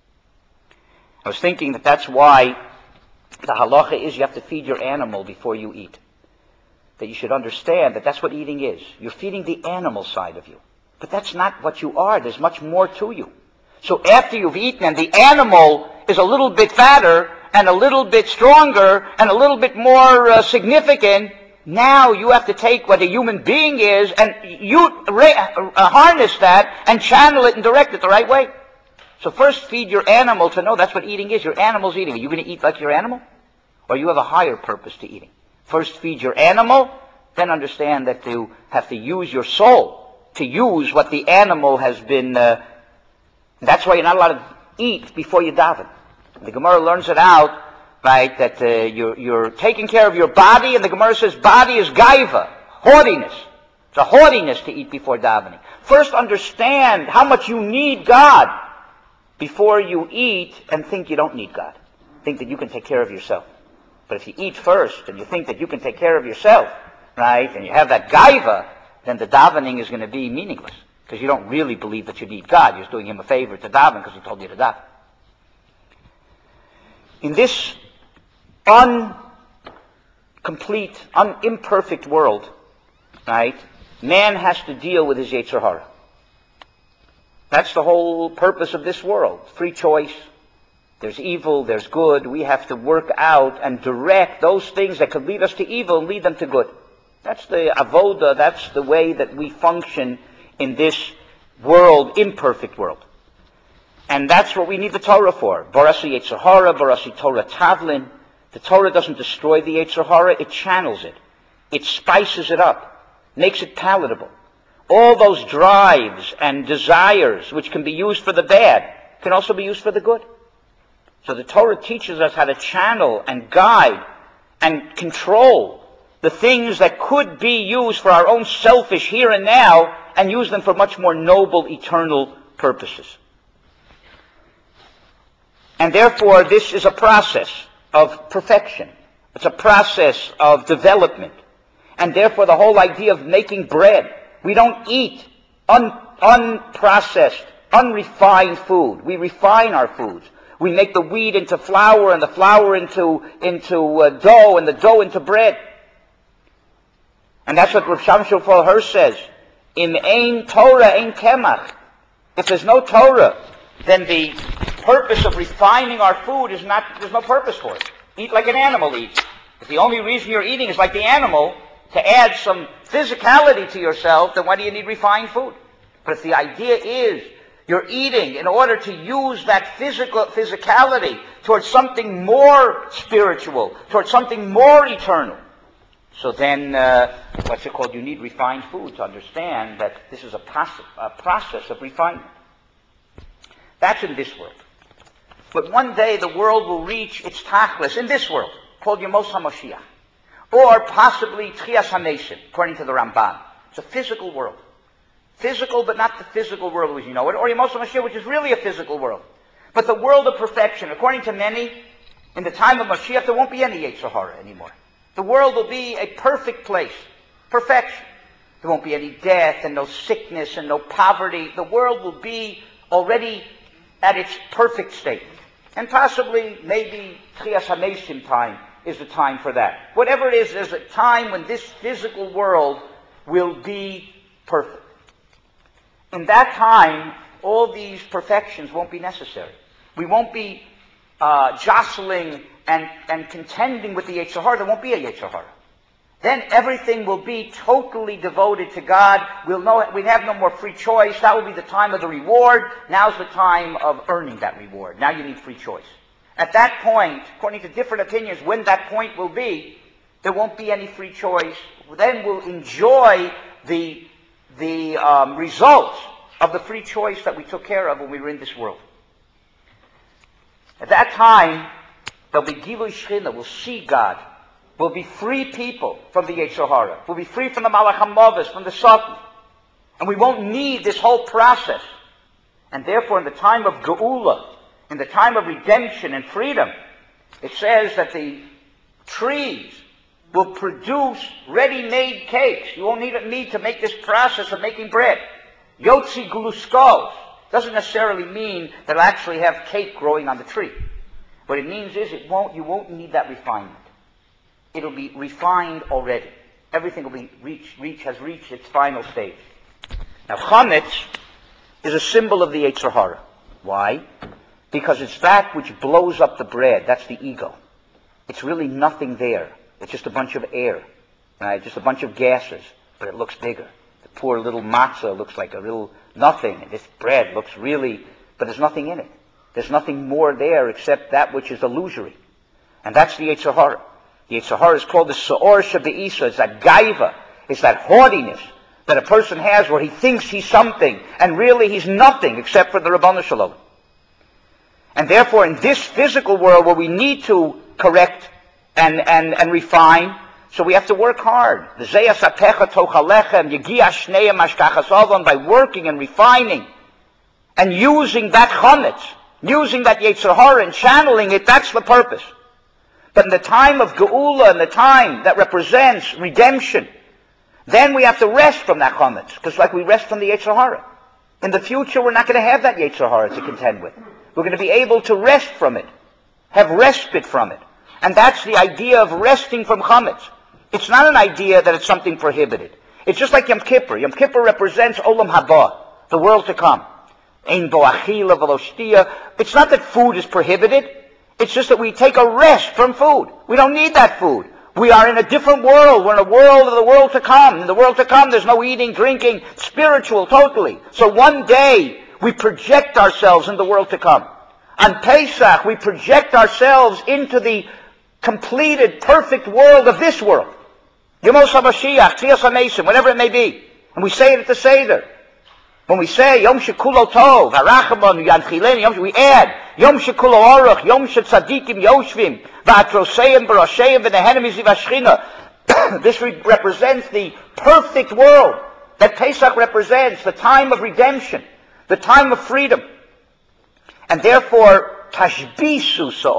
I was thinking that that's why the halacha is you have to feed your animal before you eat. That you should understand that that's what eating is. You're feeding the animal side of you. But that's not what you are. There's much more to you. So after you've eaten and the animal is a little bit fatter and a little bit stronger and a little bit more uh, significant, now you have to take what a human being is and you ra- uh, harness that and channel it and direct it the right way. So first feed your animal to know that's what eating is. Your animal's eating. Are you going to eat like your animal? Or you have a higher purpose to eating? First feed your animal, then understand that you have to use your soul to use what the animal has been. Uh, that's why you're not allowed to eat before you daven. The Gemara learns it out, right, that uh, you're, you're taking care of your body, and the Gemara says body is gaiva, haughtiness. It's a haughtiness to eat before davening. First understand how much you need God before you eat and think you don't need God. Think that you can take care of yourself. But if you eat first and you think that you can take care of yourself, right, and you have that gaiva, then the davening is going to be meaningless. Because you don't really believe that you need God. You're just doing him a favor to daven because he told you to daven. In this incomplete, un- imperfect world, right, man has to deal with his Yetzer Hara. That's the whole purpose of this world. Free choice. There's evil, there's good. We have to work out and direct those things that could lead us to evil and lead them to good. That's the avoda, that's the way that we function in this world, imperfect world. And that's what we need the Torah for. Barasi Yetzer Hara, Barasi Torah Tavlin. The Torah doesn't destroy the Yetzer Hara, it channels it. It spices it up, makes it palatable. All those drives and desires which can be used for the bad can also be used for the good. So the Torah teaches us how to channel and guide and control the things that could be used for our own selfish here and now and use them for much more noble, eternal purposes. And therefore, this is a process. of perfection. It's a process of development. And therefore the whole idea of making bread, we don't eat un, unprocessed, unrefined food. We refine our foods. We make the wheat into flour and the flour into, into uh, dough and the dough into bread. And that's what Rav Shamshul Hirsch says. In Ein Torah, Ein Kemach. If there's no Torah, then the purpose of refining our food is not, there's no purpose for it. Eat like an animal eats. If the only reason you're eating is like the animal, to add some physicality to yourself, then why do you need refined food? But if the idea is you're eating in order to use that physical physicality towards something more spiritual, towards something more eternal, so then, uh, what's it called? You need refined food to understand that this is a process, a process of refinement. That's in this world. But one day the world will reach its tachlis in this world, called Yemos HaMashiach. Or possibly Tchias HaNesim, according to the Ramban. It's a physical world. Physical, but not the physical world as you know it. Or Yemos HaMashiach, which is really a physical world. But the world of perfection. According to many, in the time of Mashiach, there won't be any Yetzer Hara anymore. The world will be a perfect place. Perfection. There won't be any death and no sickness and no poverty. The world will be already at its perfect state. And possibly, maybe, Tchias HaNesim time is the time for that. Whatever it is, there's a time when this physical world will be perfect. In that time, all these perfections won't be necessary. We won't be uh, jostling and, and contending with the Yetzer Hara. There won't be a Yetzer Hara. Then everything will be totally devoted to God. We'll know, we have no more free choice. That will be the time of the reward. Now's the time of earning that reward. Now you need free choice. At that point, according to different opinions, when that point will be, there won't be any free choice. Then we'll enjoy the, the um, results of the free choice that we took care of when we were in this world. At that time, there'll be Gilui Shechina. We'll see God. We'll be free people from the Yetzer Hara. We'll be free from the Malach HaMavis, from the Satan. And we won't need this whole process. And therefore, in the time of Geula, in the time of redemption and freedom, it says that the trees will produce ready-made cakes. You won't need, need to make this process of making bread. Yotzi Gluskos doesn't necessarily mean that it'll actually have cake growing on the tree. What it means is it won't, you won't need that refinement. It'll be refined already. Everything will be reach, reach, has reached its final stage. Now, chametz is a symbol of the Yetzer Hara. Why? Because it's that which blows up the bread. That's the ego. It's really nothing there. It's just a bunch of air, right? Just a bunch of gases, but it looks bigger. The poor little matzah looks like a little nothing. This bread looks really, but there's nothing in it. There's nothing more there except that which is illusory. And that's the Yetzer Hara. The Yetzer Hara is called the Se'or Shebe'isa. It's that gaiva. It's that haughtiness that a person has where he thinks he's something, and really he's nothing except for the Rabbanu Shalom. And therefore, in this physical world where we need to correct and, and, and refine, so we have to work hard. By working and refining and using that chametz, using that Yetzer Hara and channeling it, that's the purpose. But in the time of Geula, in the time that represents redemption, then we have to rest from that chametz, because like we rest from the Yetzer Hara. In the future, we're not going to have that Yetzer Hara to contend with. We're going to be able to rest from it, have respite from it. And that's the idea of resting from chametz. It's not an idea that it's something prohibited. It's just like Yom Kippur. Yom Kippur represents Olam Haba, the world to come. Ein bo achila v'lo shtia. It's not that food is prohibited. It's just that we take a rest from food. We don't need that food. We are in a different world. We're in a world of the world to come. In the world to come, there's no eating, drinking, spiritual, totally. So one day, we project ourselves in the world to come. On Pesach, we project ourselves into the completed, perfect world of this world. Yemos HaMashiach, Tchias HaNesim, whatever it may be. And we say it at the Seder. When we say Yom Shekulo Tov, Harachamon, Yanchileni, Yom, we add Yom Shekulo Aruch, Yom Shetzadikim Yoshvim, Va'atroseim Barosheim V'nehenim Yiziv HaShechina. This re- represents the perfect world that Pesach represents, the time of redemption, the time of freedom. And therefore, Tashbisu Sa'or.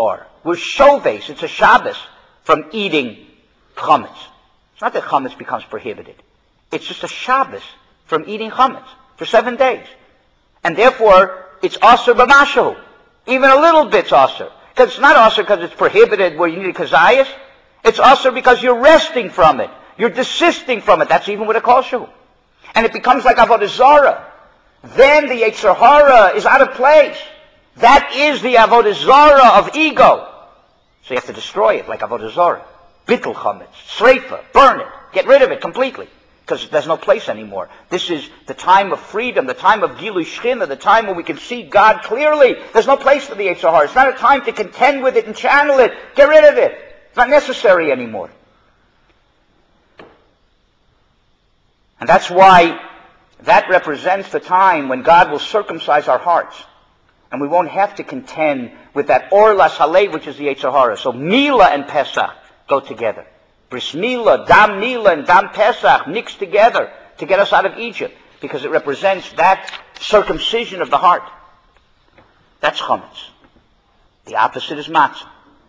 We're shoves. It's a Shabbos from eating chametz. It's not that chametz becomes prohibited. It's just a Shabbos from eating chametz for seven days. And therefore, it's aser b'mashahu. Even a little bit's aser. Because it's not aser because it's prohibited where you need a kazayas. It's aser because you're resting from it. You're desisting from it. That's even with a kol shehu. And it becomes like avodah zarah. Then the yetzer hara is out of place. That is the avodah zarah of ego. So you have to destroy it like avodah zarah. Bittul chametz, sreifa, burn it, get rid of it completely. Because there's no place anymore. This is the time of freedom, the time of Gilui Shechina, the time when we can see God clearly. There's no place for the yetzer hara. It's not a time to contend with it and channel it. Get rid of it. It's not necessary anymore. And that's why that represents the time when God will circumcise our hearts. And we won't have to contend with that Or Las Halei, which is the yetzer hara. So Mila and Pesach go together. Bris Mila, Dam Mila, and Dam Pesach mixed together to get us out of Egypt, because it represents that circumcision of the heart. That's chametz. The opposite is matzah.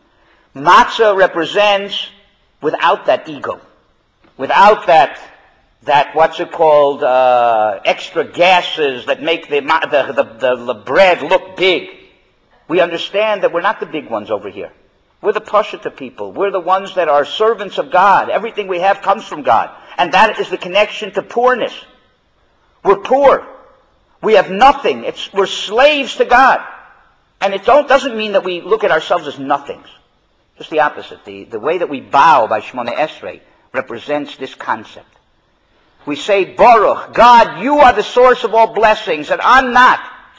Matzah represents without that ego, without that, that what's it called, uh, extra gases that make the, the, the, the, the bread look big. We understand that we're not the big ones over here. We're the Pashita people. We're the ones that are servants of God. Everything we have comes from God. And that is the connection to poorness. We're poor. We have nothing. It's, we're slaves to God. And it don't, doesn't mean that we look at ourselves as nothings. Just the opposite. The, the way that we bow by Shemona Esrei represents this concept. We say, Baruch, God, you are the source of all blessings, and I'm not.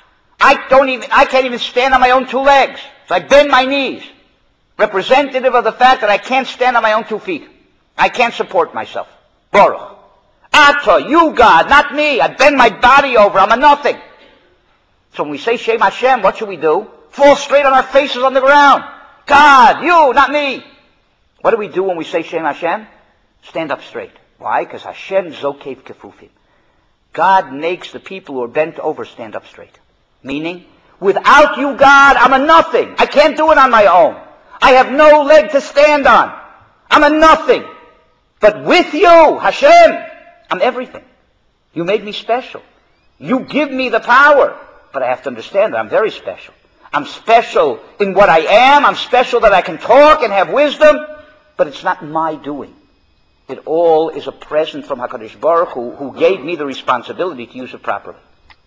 I don't even, I can't even stand on my own two legs. So I bend my knees. Representative of the fact that I can't stand on my own two feet. I can't support myself. Baruch. Ata, you God, not me. I bend my body over. I'm a nothing. So when we say Shem Hashem, what should we do? Fall straight on our faces on the ground. God, you, not me. What do we do when we say Shem Hashem? Stand up straight. Why? Because Hashem zokev kefufim. God makes the people who are bent over stand up straight. Meaning, without you, God, I'm a nothing. I can't do it on my own. I have no leg to stand on. I'm a nothing. But with you, Hashem, I'm everything. You made me special. You give me the power. But I have to understand that I'm very special. I'm special in what I am. I'm special that I can talk and have wisdom. But it's not my doing. It all is a present from HaKadosh Baruch Hu, who gave me the responsibility to use it properly.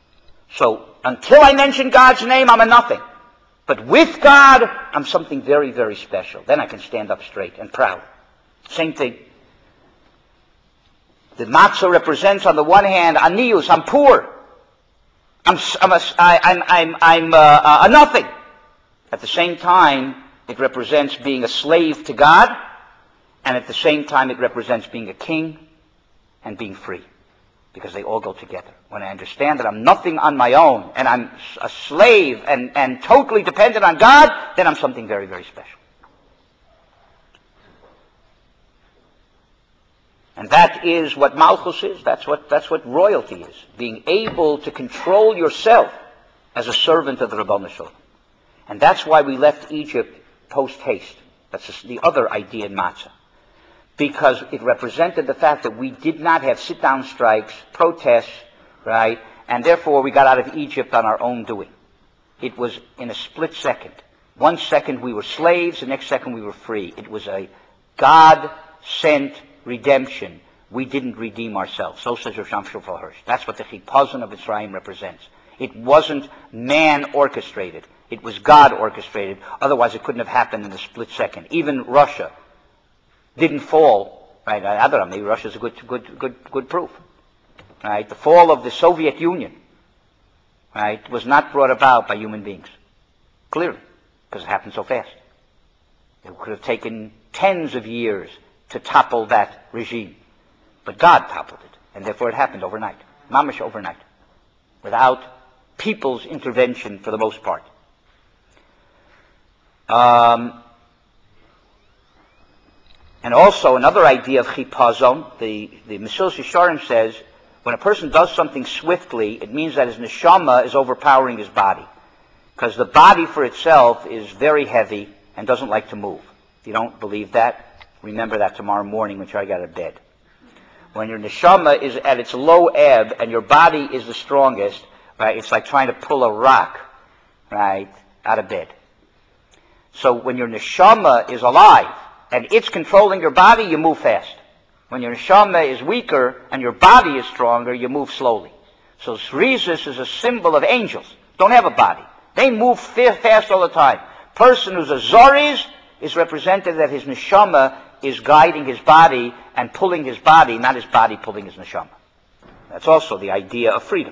So until I mention God's name, I'm a nothing. But with God, I'm something very, very special. Then I can stand up straight and proud. Same thing. The matzah represents, on the one hand, anius, I'm poor. I'm, I'm, a, I, I'm, I'm, I'm uh, a nothing. At the same time, it represents being a slave to God, and at the same time, it represents being a king and being free. Because they all go together. When I understand that I'm nothing on my own, and I'm a slave and, and totally dependent on God, then I'm something very, very special. And that is what Malchus is. That's what, that's what royalty is. Being able to control yourself as a servant of the Rabbanu Shalom. And that's why we left Egypt post-haste. That's the other idea in Matzah. Because it represented the fact that we did not have sit-down strikes, protests, right? And therefore we got out of Egypt on our own doing. It was in a split second. One second we were slaves, the next second we were free. It was a God-sent redemption. We didn't redeem ourselves. So says Rosh Shulchan Hirsch. That's what the Chipazon of Mitzrayim represents. It wasn't man-orchestrated. It was God-orchestrated. Otherwise it couldn't have happened in a split second. Even Russia didn't fall, right? Abraham, maybe Russia is a good, good, good, good proof, right? The fall of the Soviet Union, right, was not brought about by human beings, clearly, because it happened so fast. It could have taken tens of years to topple that regime, but God toppled it, and therefore it happened overnight, mamash overnight, without people's intervention for the most part. Um, And also another idea of chipazon, the, the Mesilas Yesharim says, when a person does something swiftly, it means that his neshama is overpowering his body. Because the body for itself is very heavy and doesn't like to move. If you don't believe that, remember that tomorrow morning when you try to get out of bed. When your neshama is at its low ebb and your body is the strongest, right, it's like trying to pull a rock, right, out of bed. So when your neshama is alive and it's controlling your body, you move fast. When your neshama is weaker and your body is stronger, you move slowly. So Zrizus is a symbol of angels. Don't have a body. They move fast all the time. Person who's a Zoriz is represented that his neshama is guiding his body and pulling his body, not his body pulling his neshama. That's also the idea of freedom.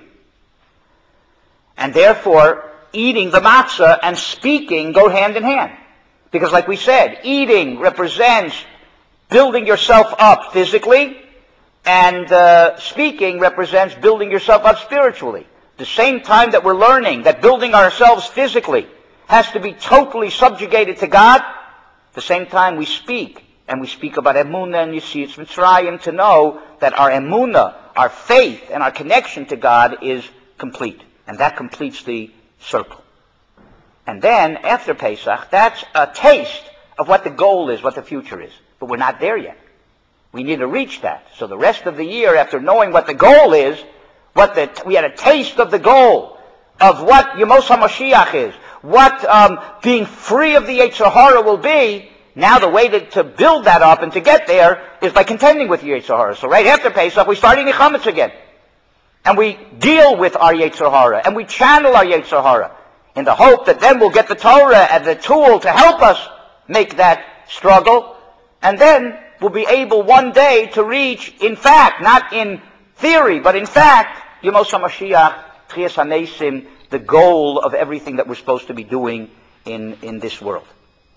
And therefore, eating the matzah and speaking go hand in hand. Because like we said, eating represents building yourself up physically, and uh, speaking represents building yourself up spiritually. The same time that we're learning that building ourselves physically has to be totally subjugated to God, the same time we speak, and we speak about emunah and Yetzias Mitzrayim to know that our emunah, our faith, and our connection to God is complete. And that completes the circle. And then, after Pesach, that's a taste of what the goal is, what the future is. But we're not there yet. We need to reach that. So the rest of the year, after knowing what the goal is, what the, we had a taste of the goal, of what Yemos HaMashiach is, what um, being free of the Yetzer Hara will be. Now the way to, to build that up and to get there is by contending with Yetzer Hara. So right after Pesach, we start eating chametz again. And we deal with our Yetzer Hara, and we channel our Yetzer Hara, in the hope that then we'll get the Torah and the tool to help us make that struggle. And then we'll be able one day to reach, in fact, not in theory, but in fact, Yemos HaMashiach, Tchias HaMesim, the goal of everything that we're supposed to be doing in, in this world.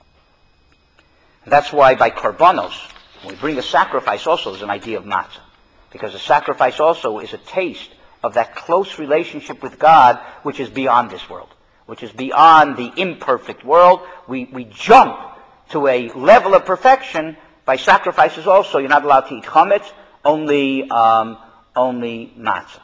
And that's why by Korbanos, when we bring a sacrifice also is an idea of matzah. Because a sacrifice also is a taste of that close relationship with God, which is beyond this world, which is beyond the imperfect world. We, we jump to a level of perfection by sacrifices also. You're not allowed to eat chametz, only, um, only matzah.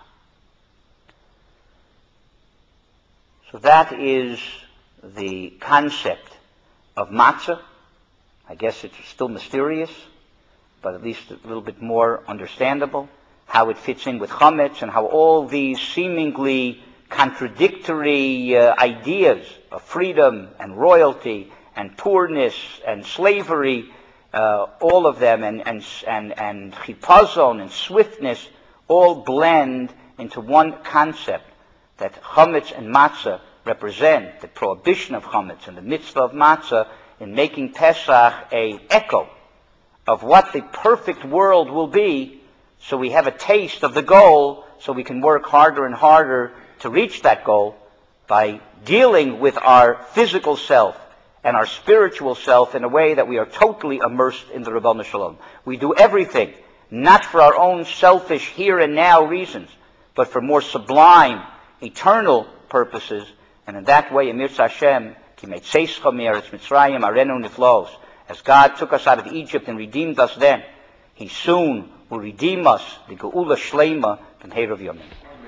So that is the concept of matzah. I guess it's still mysterious, but at least a little bit more understandable, how it fits in with chametz and how all these seemingly contradictory uh, ideas of freedom and royalty and poorness and slavery, uh, all of them, and and and and chipazon and swiftness, all blend into one concept that chametz and matzah represent, the prohibition of chametz and the mitzvah of matzah, in making Pesach a echo of what the perfect world will be, so we have a taste of the goal, so we can work harder and harder to reach that goal by dealing with our physical self and our spiritual self in a way that we are totally immersed in the Ribono Shel Olam. We do everything, not for our own selfish here and now reasons, but for more sublime, eternal purposes. And in that way, Emir Hashem, Ki meitzeischa me'eretz Mitzrayim arenu niflos, as God took us out of Egypt and redeemed us then, He soon will redeem us, the Geula Shleima, B'mheirav Yomim.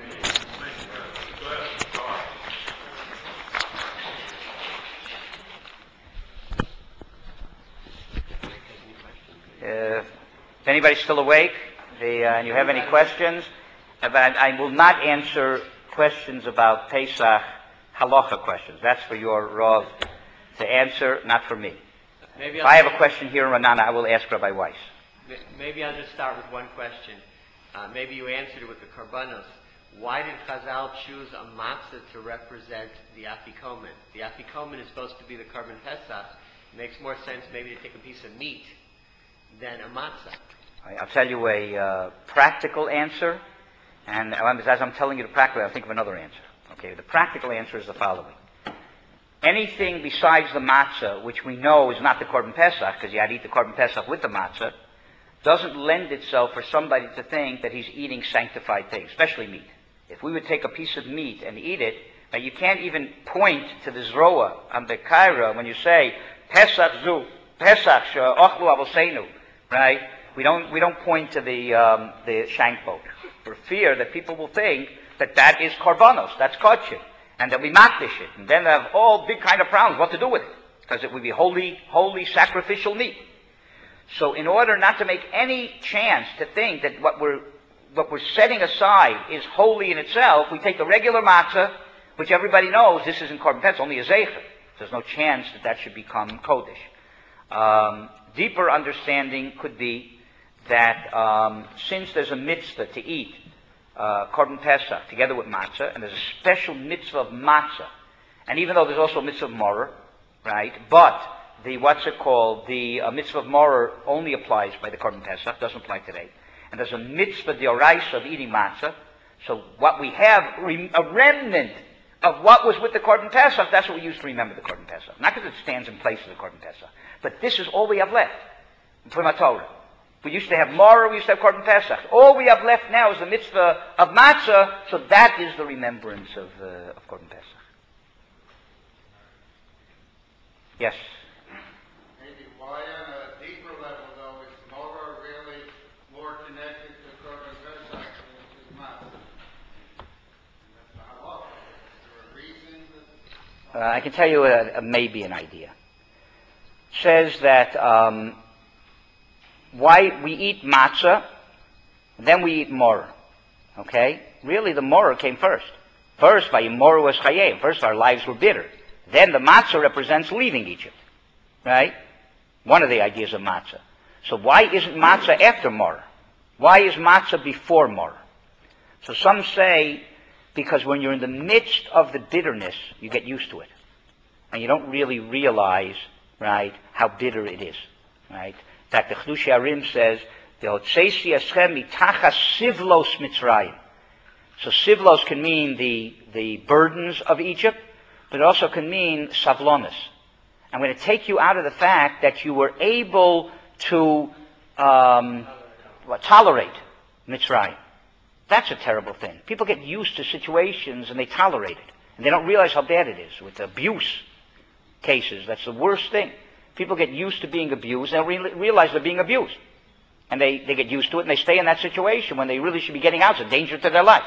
Uh, if anybody's still awake, the, uh, and you have any questions, about, I will not answer questions about Pesach, halacha questions. That's for your Rav to answer, not for me. Maybe if I have a question here in Ranana, I will ask Rabbi Weiss. Maybe I'll just start with one question. Uh, maybe you answered it with the Korbanos. Why did Chazal choose a matzah to represent the Afikomen? The Afikomen is supposed to be the Korban Pesach. It makes more sense maybe to take a piece of meat than a matzah. I'll tell you a uh, practical answer, and as I'm telling you the practical, I'll think of another answer. Okay, the practical answer is the following. Anything besides the matzah, which we know is not the Korban Pesach, because you had to eat the Korban Pesach with the matzah, doesn't lend itself for somebody to think that he's eating sanctified things, especially meat. If we would take a piece of meat and eat it, now you can't even point to the zroa on the kaira when you say, Pesach zu, Pesach ochlu avoseinu, right? We don't, we don't point to the, um, the shank boat for fear that people will think that that is korbanos, that's kosher, and that we makdish it, and then they have all big kind of problems, what to do with it. because it would be holy, holy sacrificial meat. So in order not to make any chance to think that what we're what we're setting aside is holy in itself, we take the regular matzah, which everybody knows this isn't korban pesach, only a zeicher. There's no chance that that should become kodesh. Um, deeper understanding could be that um, since there's a mitzvah to eat uh, korban pesach together with matzah, and there's a special mitzvah of matzah, and even though there's also a mitzvah of moror, right, but the, what's it called, the uh, mitzvah of moror only applies by the korban pesach, doesn't apply today. And there's a mitzvah d'oraisa of eating matzah. So what we have, a remnant of what was with the korban pesach, that's what we use to remember the korban pesach. Not because it stands in place of the korban pesach, but this is all we have left from our Torah. We used to have moror, we used to have korban pesach. All we have left now is the mitzvah of matzah, so that is the remembrance of, uh, of korban pesach. Yes? Maybe why on a deeper level, though, is moror really more connected to korban pesach than to matzah? And that's not all. Is there a reason that... Uh, I can tell you a, a, maybe an idea. Says that um, why we eat matzah, then we eat moror. Okay? Really, the moror came first. First, by moror was chayei. First, our lives were bitter. Then the matzah represents leaving Egypt. Right? One of the ideas of matzah. So why isn't matzah after moror? Why is matzah before moror? So some say because when you're in the midst of the bitterness, you get used to it. And you don't really realize, right, how bitter it is. Right? In fact, the Chedushei Arim says, "Ve'hotzesi eschem mitachas sivlos Mitzrayim." So sivlos can mean the, the burdens of Egypt, but it also can mean savlonis. I'm going to take you out of the fact that you were able to um, what, tolerate Mitzrayim. That's a terrible thing. People get used to situations and they tolerate it. And they don't realize how bad it is. With abuse cases, that's the worst thing. People get used to being abused and they don't realize they're being abused. And they, they get used to it and they stay in that situation when they really should be getting out. It's a danger to their life.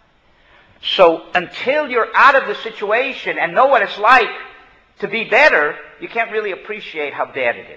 So until you're out of the situation and know what it's like to be better, you can't really appreciate how bad it is.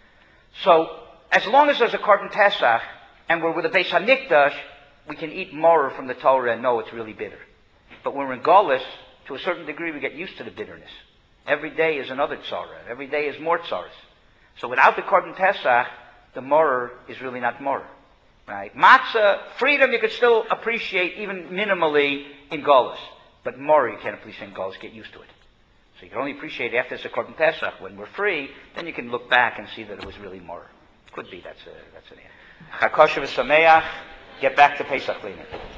So as long as there's a korban pesach and we're with a Beis HaMikdash, we can eat moror from the Torah and know it's really bitter. But when we're in Golus, to a certain degree, we get used to the bitterness. Every day is another tzara. Every day is more tzaras. So without the korban pesach, the moror is really not moror. Right? Matzah, freedom, you could still appreciate even minimally in Golus. But moror, you can't appreciate in Golus. Get used to it. So you can only appreciate after it's a korban pesach. When we're free, then you can look back and see that it was really moror. Could be that's a, that's an answer. Chakosha v'sameach. Get back to Pesach cleaning.